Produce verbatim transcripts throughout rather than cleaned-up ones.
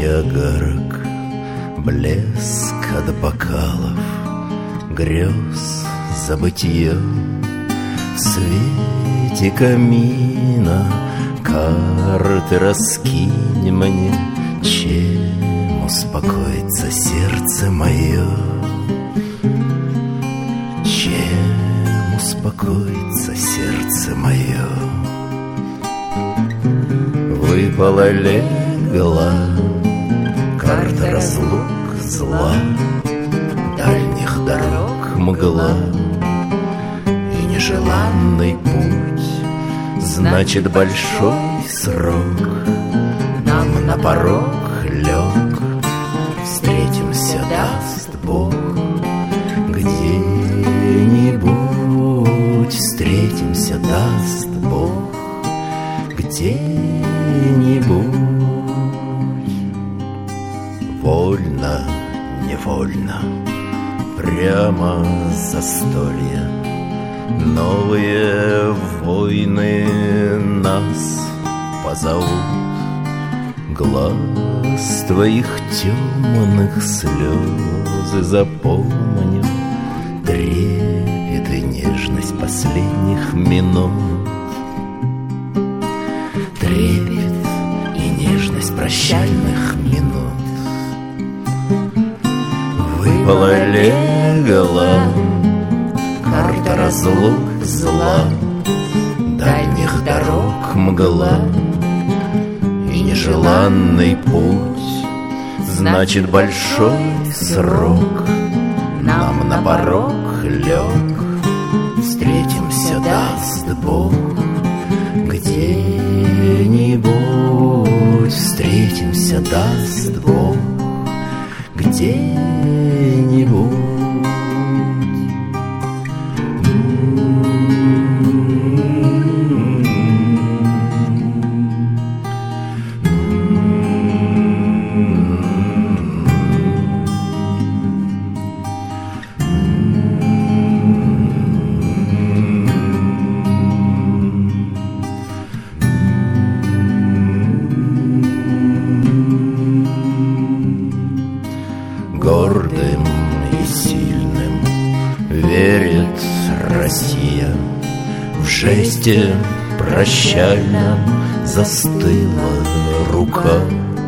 огарок, блеск от бокалов, грез забытье. В свете камина карты раскинь мне, чем успокоится сердце мое, чем успокоится сердце мое. Выпала легла карта разлук, зла, дальних дорог мгла и нежеланный путь. Значит, большой срок нам на порог лег. Встретимся, даст Бог, где-нибудь. Встретимся, даст Бог, где-нибудь. Вольно, невольно, прямо с застолья новые войны нас позовут. Глаз твоих темных слезы запомню, трепет и нежность последних минут, трепет и нежность прощальных минут. Выпала легла карта разлук, зла, дальних дорог мгла и нежеланный путь. Значит, большой срок нам на порог лег. Встретимся, даст Бог, где-нибудь. Встретимся, даст Бог, где-нибудь. Гордым и сильным верит Россия. В жесте прощальном застыла рука.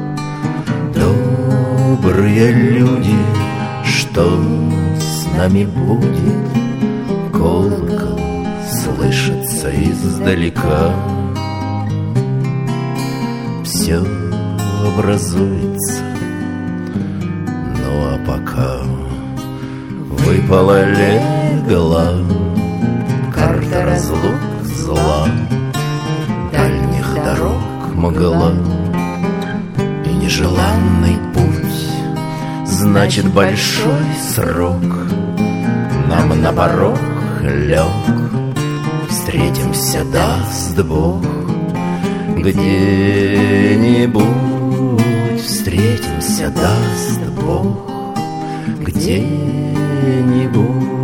Добрые люди, что с нами будет? Колокол слышится издалека. Все образуется. А пока выпала легла карта разлук, зла, дальних дорог мгла и нежеланный путь. Значит, большой срок нам на порог лег. Встретимся, даст Бог, где-нибудь. Встретимся, даст Бог, где-нибудь.